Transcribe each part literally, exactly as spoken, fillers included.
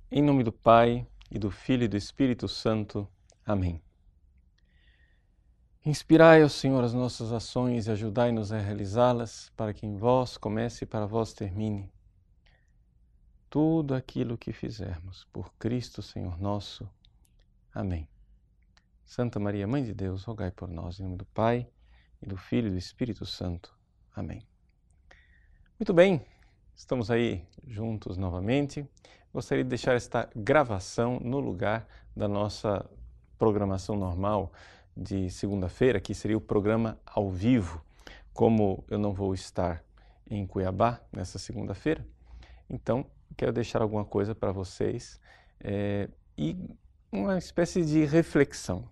Em nome do Pai, e do Filho e do Espírito Santo. Amém. Inspirai, ó Senhor, as nossas ações e ajudai-nos a realizá-las, para que em vós comece e para vós termine. Tudo aquilo que fizermos, por Cristo, Senhor nosso. Amém. Santa Maria, Mãe de Deus, rogai por nós, em nome do Pai, e do Filho e do Espírito Santo. Amém. Muito bem, estamos aí juntos novamente. Gostaria de deixar esta gravação no lugar da nossa programação normal de segunda-feira, que seria o programa ao vivo. Como eu não vou estar em Cuiabá nessa segunda-feira, então quero deixar alguma coisa para vocês é, e uma espécie de reflexão.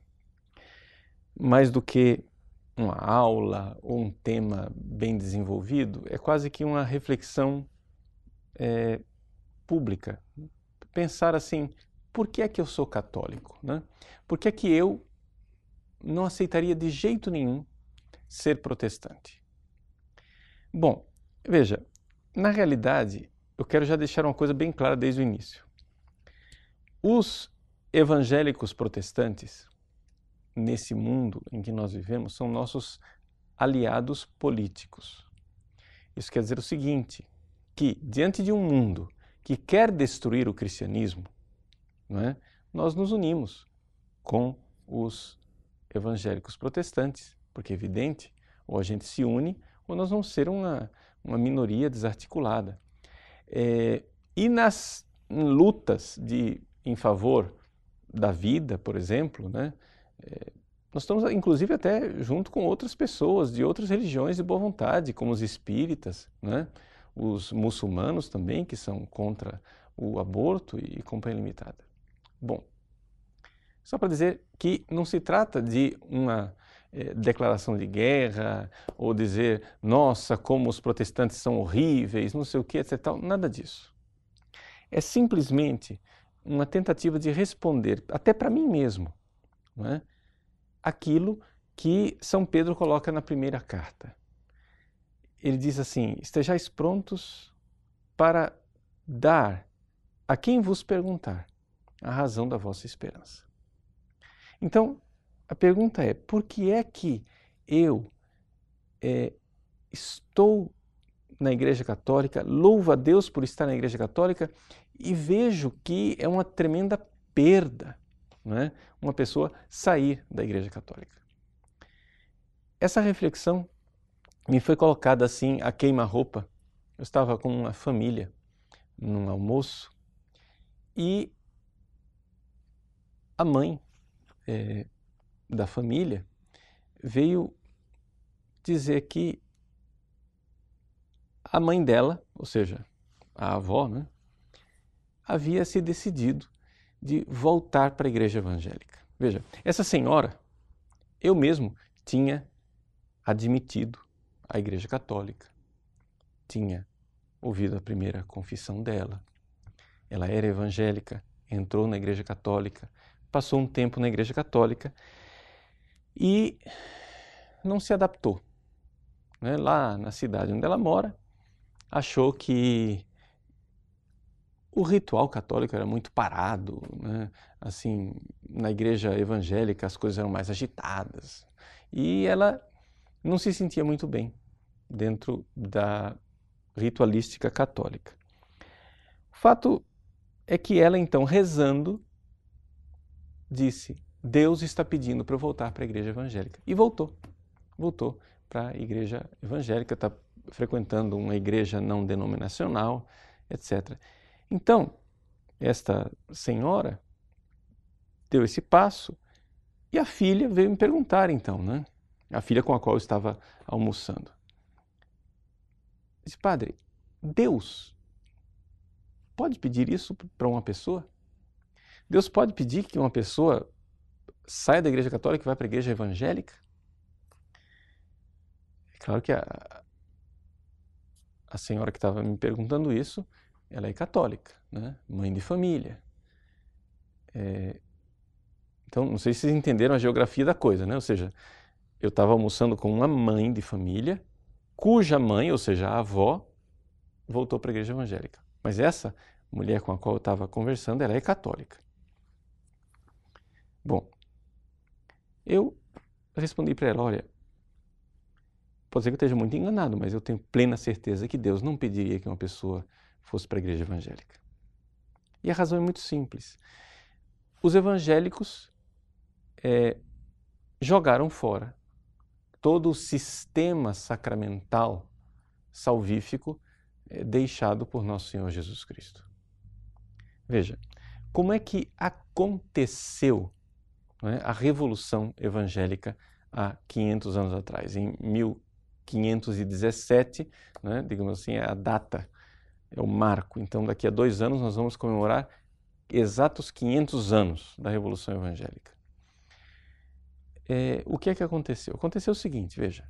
Mais do que uma aula ou um tema bem desenvolvido, é quase que uma reflexão é, pública. Pensar assim, por que é que eu sou católico? Né? Por que é que eu não aceitaria de jeito nenhum ser protestante? Bom, veja, na realidade, eu quero já deixar uma coisa bem clara desde o início. Os evangélicos protestantes, nesse mundo em que nós vivemos, são nossos aliados políticos. Isso quer dizer o seguinte, que diante de um mundo que quer destruir o cristianismo, não é? Nós nos unimos com os evangélicos protestantes, porque é evidente, ou a gente se une, ou nós vamos ser uma, uma minoria desarticulada. É, e nas lutas de, em favor da vida, por exemplo, né, é, nós estamos inclusive até junto com outras pessoas de outras religiões de boa vontade, como os espíritas, né, os muçulmanos também, que são contra o aborto e companhia limitada. Bom, só para dizer que não se trata de uma eh, declaração de guerra ou dizer, nossa, como os protestantes são horríveis, não sei o que, etcétera. Nada disso. É simplesmente uma tentativa de responder, até para mim mesmo, não é? Aquilo que São Pedro coloca na primeira carta. Ele diz assim, estejais prontos para dar a quem vos perguntar a razão da vossa esperança. Então, a pergunta é, por que é que eu é, estou na Igreja Católica, louvo a Deus por estar na Igreja Católica e vejo que é uma tremenda perda, não é? Uma pessoa sair da Igreja Católica. Essa reflexão me foi colocada assim a queima-roupa. Eu estava com uma família num almoço e a mãe é, da família veio dizer que a mãe dela, ou seja, a avó, né, havia se decidido de voltar para a igreja evangélica. Veja, essa senhora, eu mesmo tinha admitido a igreja católica, tinha ouvido a primeira confissão dela, ela era evangélica, entrou na igreja católica, passou um tempo na igreja católica e não se adaptou. Né? Lá na cidade onde ela mora, achou que o ritual católico era muito parado, né? Assim, na igreja evangélica as coisas eram mais agitadas e ela não se sentia muito bem dentro da ritualística católica. O fato é que ela então, rezando, disse, Deus está pedindo para eu voltar para a igreja evangélica. E voltou, voltou para a igreja evangélica, está frequentando uma igreja não denominacional, etcétera. Então, esta senhora deu esse passo e a filha veio me perguntar então, né? A filha com a qual eu estava almoçando. Disse, padre, Deus pode pedir isso para uma pessoa? Deus pode pedir que uma pessoa saia da igreja católica e vá para a igreja evangélica? É claro que a, a senhora que estava me perguntando isso, ela é católica, né? Mãe de família. É, então, não sei se vocês entenderam a geografia da coisa, né? Ou seja, eu estava almoçando com uma mãe de família, cuja mãe, ou seja, a avó, voltou para a igreja evangélica. Mas essa mulher com a qual eu estava conversando, ela é católica. Bom, eu respondi para ela, olha, pode ser que eu esteja muito enganado, mas eu tenho plena certeza que Deus não pediria que uma pessoa fosse para a igreja evangélica. E a razão é muito simples. Os evangélicos é, jogaram fora todo o sistema sacramental salvífico é, deixado por nosso Senhor Jesus Cristo. Veja, como é que aconteceu, não é, a Revolução Evangélica há quinhentos anos atrás? Em mil quinhentos e dezessete, né, digamos assim, é a data, é o marco. Então, daqui a dois anos nós vamos comemorar exatos quinhentos anos da Revolução Evangélica. É, o que é que aconteceu? Aconteceu o seguinte, veja.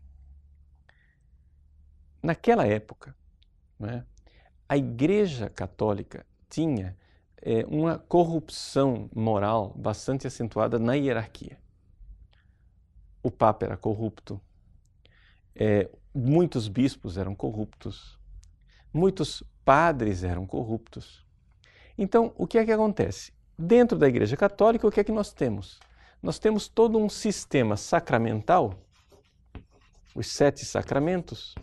Naquela época, né, a Igreja Católica tinha é, uma corrupção moral bastante acentuada na hierarquia. O Papa era corrupto, é, muitos bispos eram corruptos, muitos padres eram corruptos. Então, o que é que acontece? Dentro da Igreja Católica, o que é que nós temos? Nós temos todo um sistema sacramental, os sete sacramentos,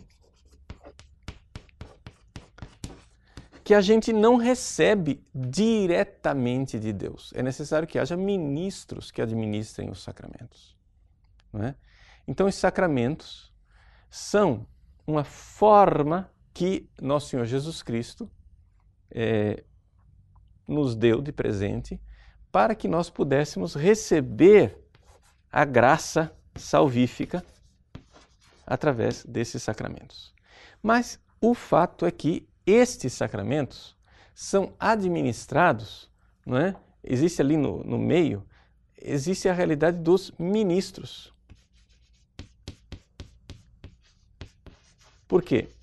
que a gente não recebe diretamente de Deus. É necessário que haja ministros que administrem os sacramentos, não é? Então, os sacramentos são uma forma que nosso Senhor Jesus Cristo é, nos deu de presente para que nós pudéssemos receber a graça salvífica através desses sacramentos. Mas o fato é que estes sacramentos são administrados, não é? Existe ali no, no meio, existe a realidade dos ministros. Por quê?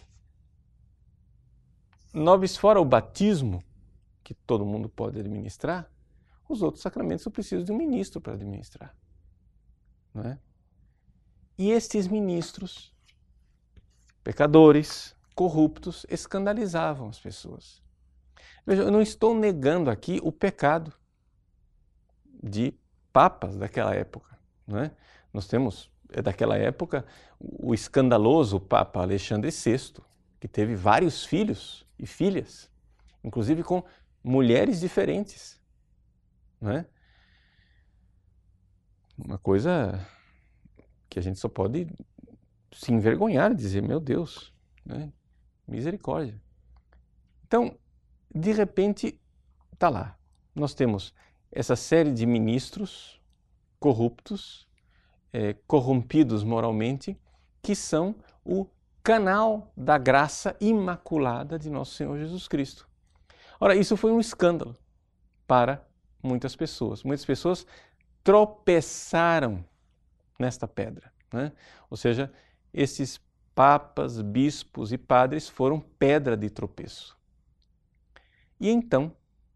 Nobis fora o batismo, que todo mundo pode administrar, os outros sacramentos eu preciso de um ministro para administrar, não é? E estes ministros, pecadores, corruptos, escandalizavam as pessoas. Veja, eu não estou negando aqui o pecado de papas daquela época, não é? Nós temos, é daquela época, o escandaloso Papa Alexandre sexto, que teve vários filhos e filhas, inclusive com mulheres diferentes, não é? Uma coisa que a gente só pode se envergonhar e dizer, meu Deus, né? Misericórdia. Então, de repente, está lá. Nós temos essa série de ministros corruptos, é, corrompidos moralmente, que são o canal da graça imaculada de nosso Senhor Jesus Cristo. Ora, isso foi um escândalo para muitas pessoas. Muitas pessoas tropeçaram nesta pedra, né? Ou seja, esses papas, bispos e padres foram pedra de tropeço. E então,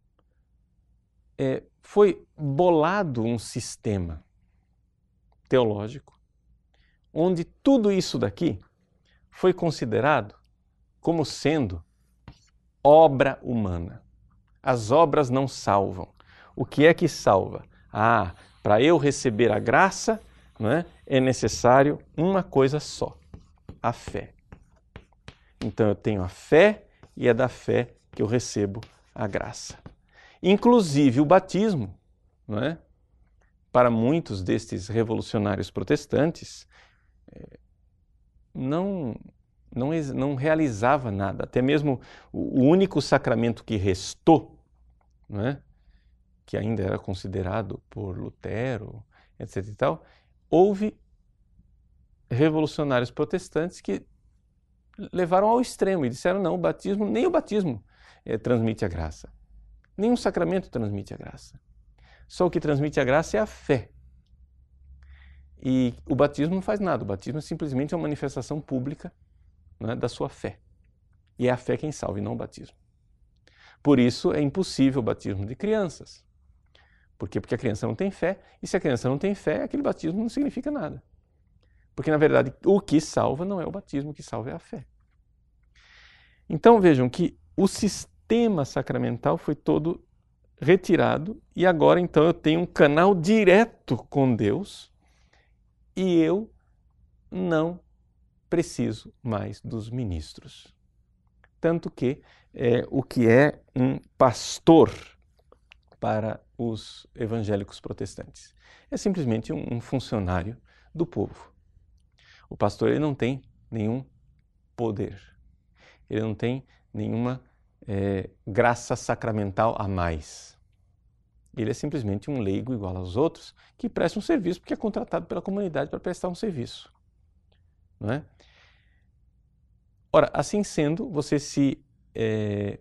é, foi bolado um sistema teológico onde tudo isso daqui foi considerado como sendo obra humana. As obras não salvam. O que é que salva? Ah, para eu receber a graça, não é, é necessário uma coisa só, a fé. Então eu tenho a fé e é da fé que eu recebo a graça. Inclusive o batismo, não é? Para muitos destes revolucionários protestantes, não, não, não realizava nada. Até mesmo o único sacramento que restou, não é? Que ainda era considerado por Lutero, etc e tal, houve revolucionários protestantes que levaram ao extremo e disseram, não, o batismo, nem o batismo é, transmite a graça. Nenhum sacramento transmite a graça. Só o que transmite a graça é a fé. E o batismo não faz nada, o batismo é simplesmente uma manifestação pública, né, da sua fé. E é a fé quem salva e não o batismo. Por isso é impossível o batismo de crianças. Por quê? Porque a criança não tem fé, e se a criança não tem fé, aquele batismo não significa nada. Porque, na verdade, o que salva não é o batismo, o que salva é a fé. Então, vejam que o sistema sistema sacramental foi todo retirado e agora então eu tenho um canal direto com Deus e eu não preciso mais dos ministros. Tanto que é, o que é um pastor para os evangélicos protestantes? É simplesmente um, um funcionário do povo. O pastor ele não tem nenhum poder, ele não tem nenhuma é, graça sacramental a mais. Ele é simplesmente um leigo igual aos outros que presta um serviço porque é contratado pela comunidade para prestar um serviço. Não é? Ora, assim sendo, você se é,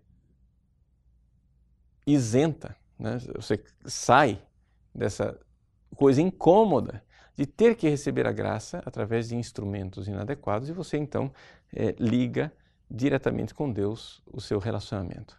isenta, né? Você sai dessa coisa incômoda de ter que receber a graça através de instrumentos inadequados e você então é, liga diretamente com Deus o seu relacionamento.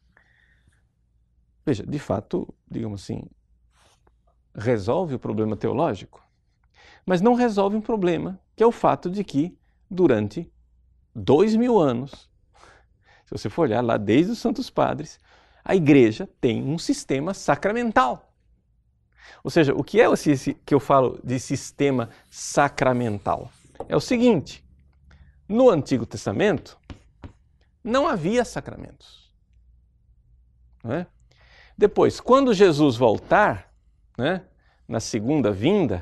Veja, de fato, digamos assim, resolve o problema teológico, mas não resolve um problema que é o fato de que durante dois mil anos, se você for olhar lá desde os Santos Padres, a Igreja tem um sistema sacramental. Ou seja, o que é esse que eu falo de sistema sacramental? É o seguinte, no Antigo Testamento não havia sacramentos. Não é? Depois, quando Jesus voltar, né, na segunda vinda,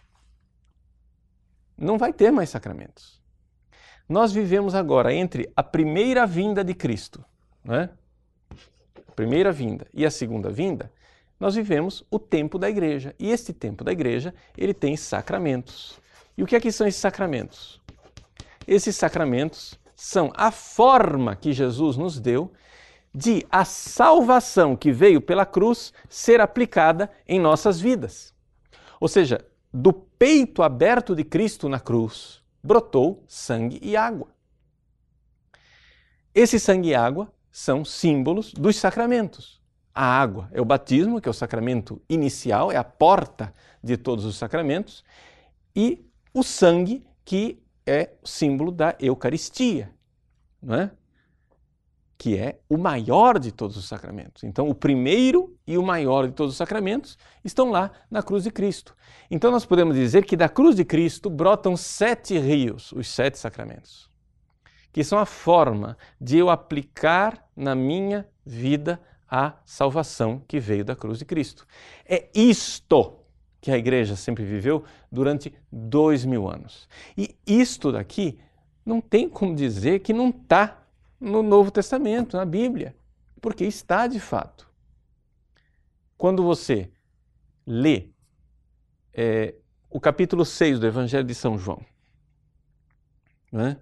não vai ter mais sacramentos. Nós vivemos agora entre a primeira vinda de Cristo, né, a primeira vinda e a segunda vinda, nós vivemos o tempo da igreja. E este tempo da igreja, ele tem sacramentos. E o que é que são esses sacramentos? Esses sacramentos são a forma que Jesus nos deu de a salvação que veio pela cruz ser aplicada em nossas vidas. Ou seja, do peito aberto de Cristo na cruz, brotou sangue e água. Esse sangue e água são símbolos dos sacramentos. A água é o batismo, que é o sacramento inicial, é a porta de todos os sacramentos, e o sangue, que é símbolo da Eucaristia, não é? Que é o maior de todos os sacramentos. Então, o primeiro e o maior de todos os sacramentos estão lá na cruz de Cristo. Então, nós podemos dizer que da cruz de Cristo brotam sete rios, os sete sacramentos, que são a forma de eu aplicar na minha vida a salvação que veio da cruz de Cristo. É isto que a Igreja sempre viveu durante dois mil anos. E isto daqui não tem como dizer que não está no Novo Testamento, na Bíblia, porque está de fato. Quando você lê é, o capítulo seis do Evangelho de São João, né,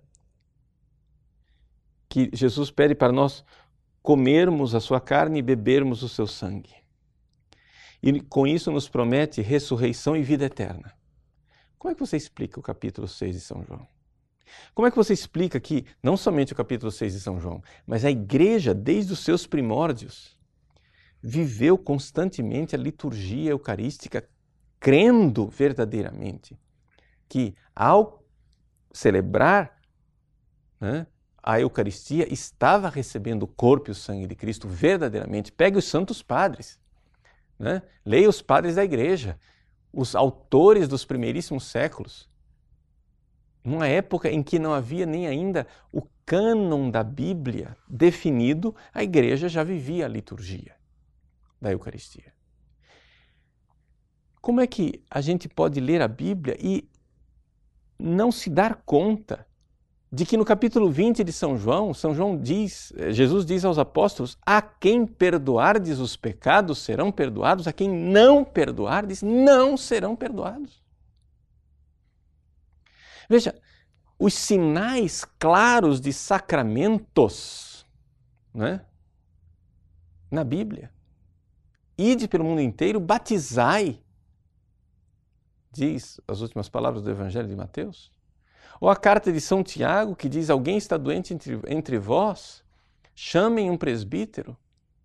que Jesus pede para nós comermos a sua carne e bebermos o seu sangue. E com isso nos promete ressurreição e vida eterna. Como é que você explica o capítulo seis de São João? Como é que você explica que, não somente o capítulo seis de São João, mas a Igreja, desde os seus primórdios, viveu constantemente a liturgia eucarística, crendo verdadeiramente que, ao celebrar, né, a Eucaristia, estava recebendo o corpo e o sangue de Cristo verdadeiramente. Pegue os santos padres, né? Leia os padres da Igreja, os autores dos primeiríssimos séculos. Numa época em que não havia nem ainda o cânon da Bíblia definido, a Igreja já vivia a liturgia da Eucaristia. Como é que a gente pode ler a Bíblia e não se dar conta de que no capítulo vinte de São João, São João diz, Jesus diz aos apóstolos, a quem perdoardes os pecados serão perdoados, a quem não perdoardes não serão perdoados. Veja, os sinais claros de sacramentos, né, na Bíblia. Ide pelo mundo inteiro, batizai, diz as últimas palavras do Evangelho de Mateus. Ou a carta de São Tiago, que diz, alguém está doente entre, entre vós, chamem um presbítero.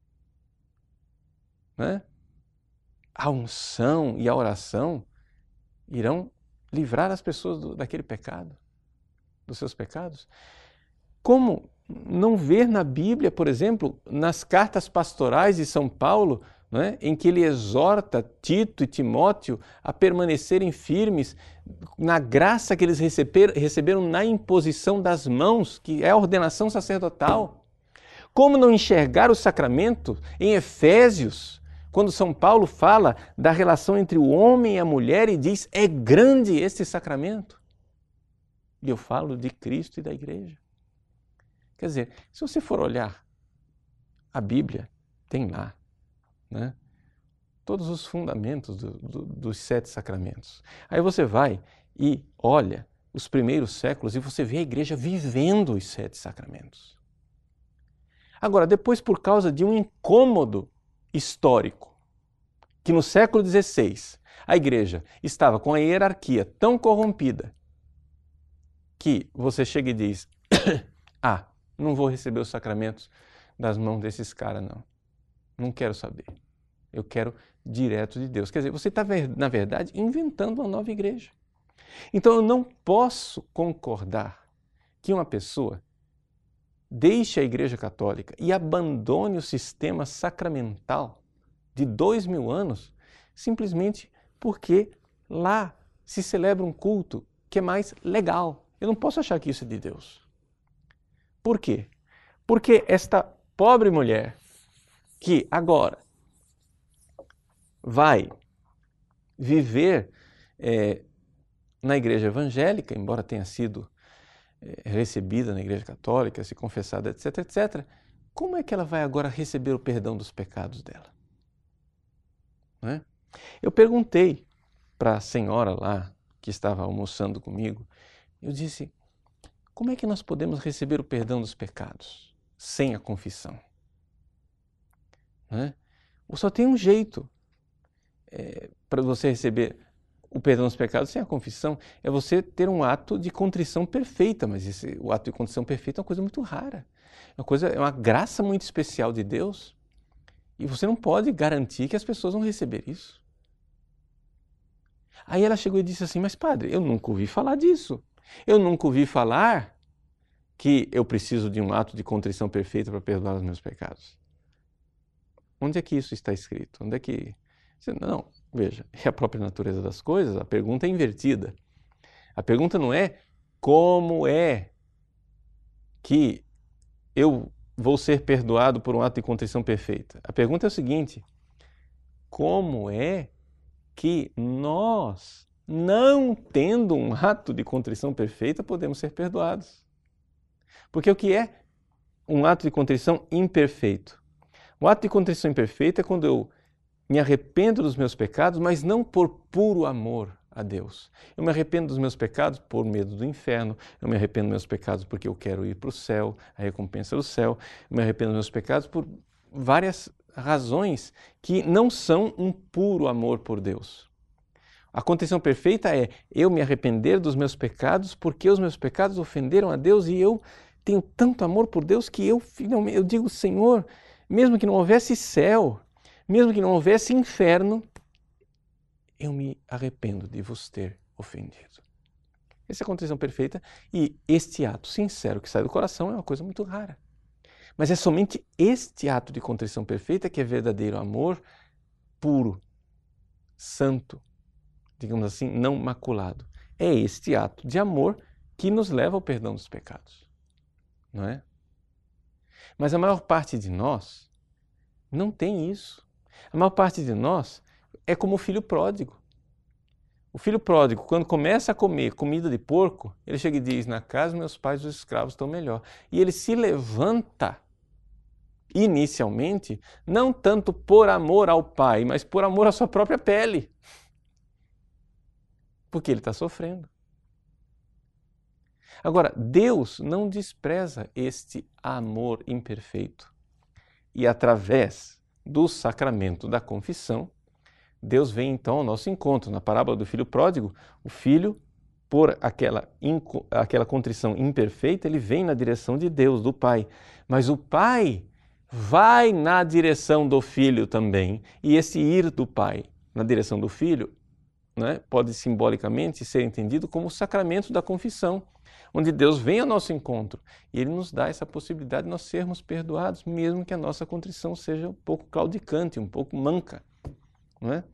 Né? A unção e a oração irão livrar as pessoas do, daquele pecado, dos seus pecados. Como não ver na Bíblia, por exemplo, nas cartas pastorais de São Paulo, não é? Em que ele exorta Tito e Timóteo a permanecerem firmes na graça que eles receber, receberam na imposição das mãos, que é a ordenação sacerdotal. Como não enxergar o sacramento em Efésios, quando São Paulo fala da relação entre o homem e a mulher e diz, é grande este sacramento. E eu falo de Cristo e da Igreja. Quer dizer, se você for olhar a Bíblia, tem lá, né, todos os fundamentos do, do, dos sete sacramentos. Aí você vai e olha os primeiros séculos e você vê a Igreja vivendo os sete sacramentos. Agora, depois, por causa de um incômodo histórico, que no século dezesseis a Igreja estava com a hierarquia tão corrompida que você chega e diz, ah, não vou receber os sacramentos das mãos desses caras, não. Não quero saber. Eu quero direto de Deus. Quer dizer, você está, na verdade, inventando uma nova igreja. Então, eu não posso concordar que uma pessoa deixe a Igreja Católica e abandone o sistema sacramental de dois mil anos simplesmente porque lá se celebra um culto que é mais legal. Eu não posso achar que isso é de Deus. Por quê? Porque esta pobre mulher que agora vai viver é, na igreja evangélica, embora tenha sido é, recebida na igreja católica, se confessada, etc, etcétera, como é que ela vai agora receber o perdão dos pecados dela? Não é? Eu perguntei para a senhora lá, que estava almoçando comigo, eu disse, como é que nós podemos receber o perdão dos pecados sem a confissão? Não é? Só tem um jeito é, para você receber o perdão dos pecados sem a confissão, é você ter um ato de contrição perfeita, mas esse, o ato de contrição perfeita é uma coisa muito rara, é uma, coisa, é uma graça muito especial de Deus e você não pode garantir que as pessoas vão receber isso. Aí ela chegou e disse assim, mas padre, eu nunca ouvi falar disso, eu nunca ouvi falar que eu preciso de um ato de contrição perfeita para perdoar os meus pecados. Onde é que isso está escrito? Onde é que... Não, veja, é a própria natureza das coisas, a pergunta é invertida. A pergunta não é como é que eu vou ser perdoado por um ato de contrição perfeita. A pergunta é o seguinte, como é que nós, não tendo um ato de contrição perfeita, podemos ser perdoados? Porque o que é um ato de contrição imperfeito? O ato de contrição imperfeita é quando eu me arrependo dos meus pecados, mas não por puro amor a Deus. Eu me arrependo dos meus pecados por medo do inferno, eu me arrependo dos meus pecados porque eu quero ir para o céu, a recompensa do céu, eu me arrependo dos meus pecados por várias razões que não são um puro amor por Deus. A contrição perfeita é eu me arrepender dos meus pecados porque os meus pecados ofenderam a Deus e eu tenho tanto amor por Deus que eu, finalmente, eu digo, Senhor, mesmo que não houvesse céu, mesmo que não houvesse inferno, eu me arrependo de vos ter ofendido. Essa é a contrição perfeita e este ato sincero que sai do coração é uma coisa muito rara. Mas é somente este ato de contrição perfeita que é verdadeiro amor puro, santo, digamos assim, não maculado. É este ato de amor que nos leva ao perdão dos pecados, não é? Mas a maior parte de nós não tem isso. A maior parte de nós é como o filho pródigo. O filho pródigo, quando começa a comer comida de porco, ele chega e diz, na casa dos meus pais os escravos estão melhor. E ele se levanta, inicialmente, não tanto por amor ao pai, mas por amor à sua própria pele. Porque ele está sofrendo. Agora, Deus não despreza este amor imperfeito. E através do sacramento da confissão, Deus vem então ao nosso encontro. Na parábola do filho pródigo, o filho, por aquela, aquela contrição imperfeita, ele vem na direção de Deus, do Pai. Mas o Pai vai na direção do filho também. E esse ir do Pai na direção do filho né, pode simbolicamente ser entendido como o sacramento da confissão, onde Deus vem ao nosso encontro e Ele nos dá essa possibilidade de nós sermos perdoados, mesmo que a nossa contrição seja um pouco claudicante, um pouco manca, não é?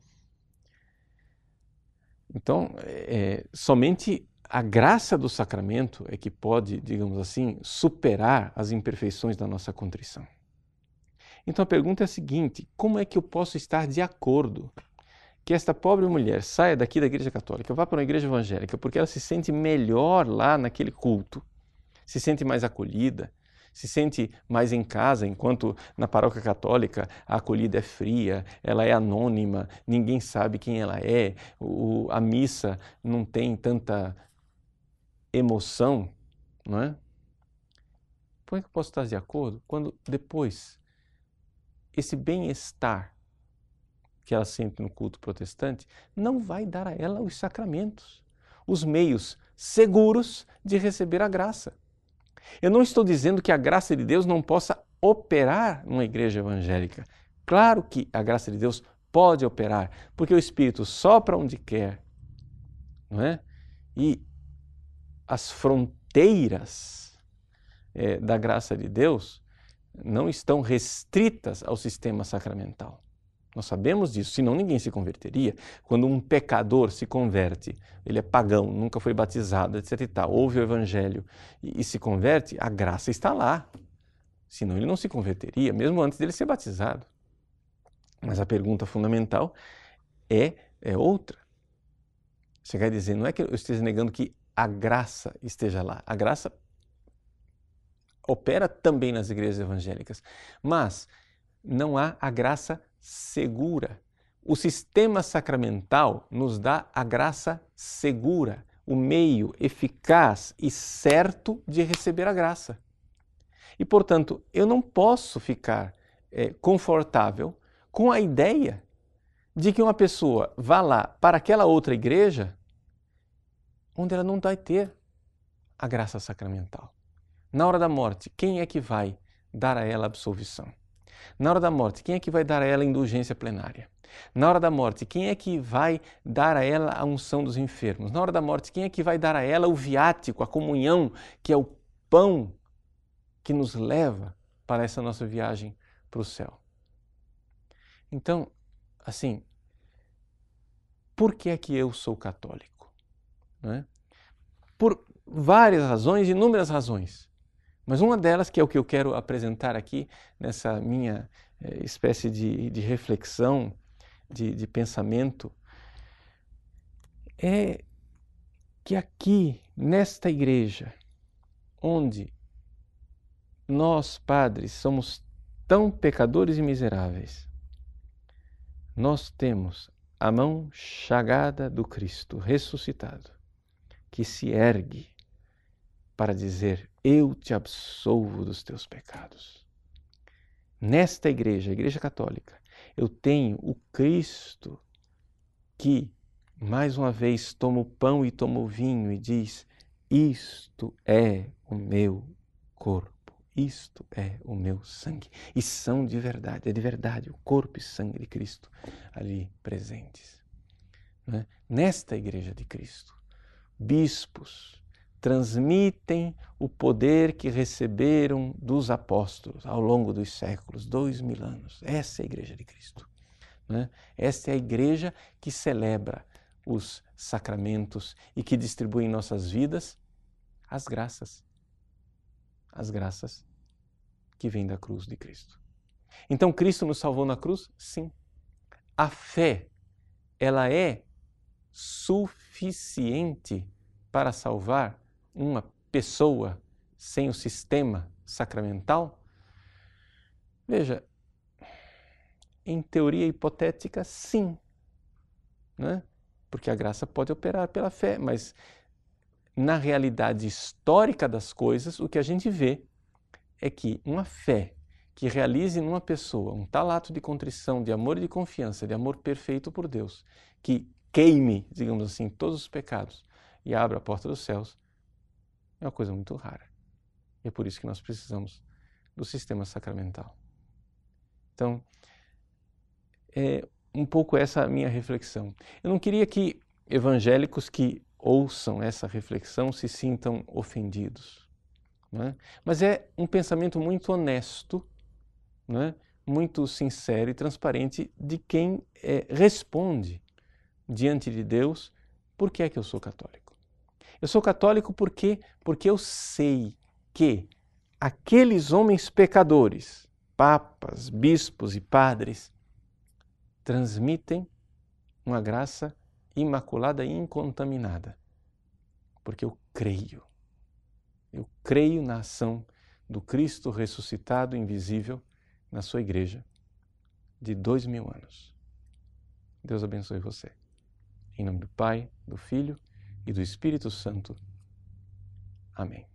Então, é, somente a graça do sacramento é que pode, digamos assim, superar as imperfeições da nossa contrição. Então a pergunta é a seguinte: como é que eu posso estar de acordo que esta pobre mulher saia daqui da igreja católica, vá para uma igreja evangélica, porque ela se sente melhor lá naquele culto, se sente mais acolhida, se sente mais em casa, enquanto na paróquia católica a acolhida é fria, ela é anônima, ninguém sabe quem ela é, o, a missa não tem tanta emoção, não é? Como é que eu posso estar de acordo quando depois esse bem-estar que ela sente no culto protestante não vai dar a ela os sacramentos, os meios seguros de receber a graça? Eu não estou dizendo que a graça de Deus não possa operar numa igreja evangélica. Claro que a graça de Deus pode operar, porque o Espírito sopra onde quer, não é? E as fronteiras é, da graça de Deus não estão restritas ao sistema sacramental. Nós sabemos disso, senão ninguém se converteria. Quando um pecador se converte, ele é pagão, nunca foi batizado, etc e tal, ouve o evangelho e, e se converte, a graça está lá. Senão ele não se converteria, mesmo antes dele ser batizado. Mas a pergunta fundamental é, é outra. Você quer dizer, não é que eu esteja negando que a graça esteja lá. A graça opera também nas igrejas evangélicas, mas não há a graça segura. O sistema sacramental nos dá a graça segura, o meio eficaz e certo de receber a graça. E, portanto, eu não posso ficar é, confortável com a ideia de que uma pessoa vá lá para aquela outra igreja onde ela não vai ter a graça sacramental. Na hora da morte, quem é que vai dar a ela absolvição? Na hora da morte, quem é que vai dar a ela a indulgência plenária? Na hora da morte, quem é que vai dar a ela a unção dos enfermos? Na hora da morte, quem é que vai dar a ela o viático, a comunhão, que é o pão que nos leva para essa nossa viagem para o céu? Então, assim, por que é que eu sou católico? Não é? Por várias razões, inúmeras razões. Mas uma delas, que é o que eu quero apresentar aqui nessa minha é, espécie de, de reflexão, de, de pensamento, é que aqui, nesta igreja, onde nós, padres, somos tão pecadores e miseráveis, nós temos a mão chagada do Cristo ressuscitado, que se ergue para dizer: eu te absolvo dos teus pecados. Nesta igreja, a Igreja Católica, eu tenho o Cristo que, mais uma vez, toma o pão e toma o vinho e diz: isto é o meu corpo, isto é o meu sangue. E são de verdade, é de verdade o corpo e sangue de Cristo ali presentes. Né? Nesta igreja de Cristo, bispos transmitem o poder que receberam dos apóstolos ao longo dos séculos, dois mil anos. Essa é a igreja de Cristo. Né? Esta é a igreja que celebra os sacramentos e que distribui em nossas vidas as graças. As graças que vêm da cruz de Cristo. Então, Cristo nos salvou na cruz? Sim. A fé, ela é suficiente para salvar uma pessoa sem o sistema sacramental? Veja, em teoria hipotética, sim, né? Porque a graça pode operar pela fé, mas na realidade histórica das coisas, o que a gente vê é que uma fé que realize numa pessoa um tal ato de contrição, de amor e de confiança, de amor perfeito por Deus, que queime, digamos assim, todos os pecados e abra a porta dos céus, é uma coisa muito rara. E é por isso que nós precisamos do sistema sacramental. Então, é um pouco essa a minha reflexão. Eu não queria que evangélicos que ouçam essa reflexão se sintam ofendidos. Não é? Mas é um pensamento muito honesto, não é? Muito sincero e transparente de quem é, responde diante de Deus por que é que eu sou católico. Eu sou católico porque, porque eu sei que aqueles homens pecadores, papas, bispos e padres, transmitem uma graça imaculada e incontaminada. Porque eu creio. Eu creio na ação do Cristo ressuscitado invisível na sua igreja de dois mil anos. Deus abençoe você. Em nome do Pai, do Filho e do Espírito Santo. Amém.